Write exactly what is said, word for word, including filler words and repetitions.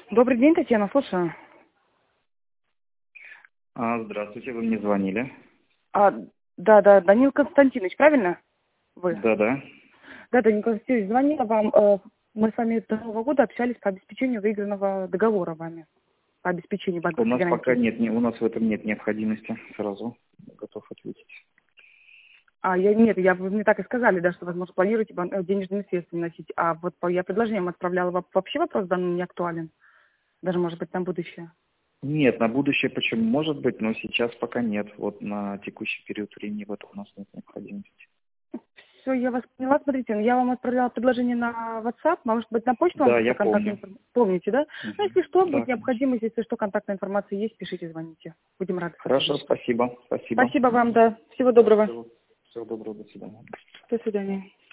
Добрый день, Татьяна, слушаю. А, здравствуйте, вы мне звонили. А, да, да, Данил Константинович, правильно? Вы? Да-да. Да, Данил Константинович, звонила вам. э, Мы с вами до Нового года общались по обеспечению выигранного договора вами. По обеспечению У банковской нас пока гарантии. нет, не, у нас в этом нет необходимости. Сразу готов ответить. А, я, нет, я, вы мне так и сказали, да, что, возможно, планируете бан- э, денежными средствами носить. А вот по- я предложением отправляла, во- вообще вопрос данный не актуален. Даже, может быть, на будущее. Нет, на будущее почему может быть, но сейчас пока нет. Вот на текущий период времени в этом у нас нет необходимости. Все, я вас поняла. Смотрите, я вам отправляла предложение на WhatsApp, может быть, на почту вам Да, просто я контактную помню. информацию. Помните, да? Ну, Мгм. если что, Да, будет конечно. необходимость, если что, контактная информация есть, пишите, звоните. Будем рады Хорошо, сотрудничеству. спасибо. Спасибо. Спасибо вам, да. Всего доброго. Всего, всего доброго, до свидания. До свидания.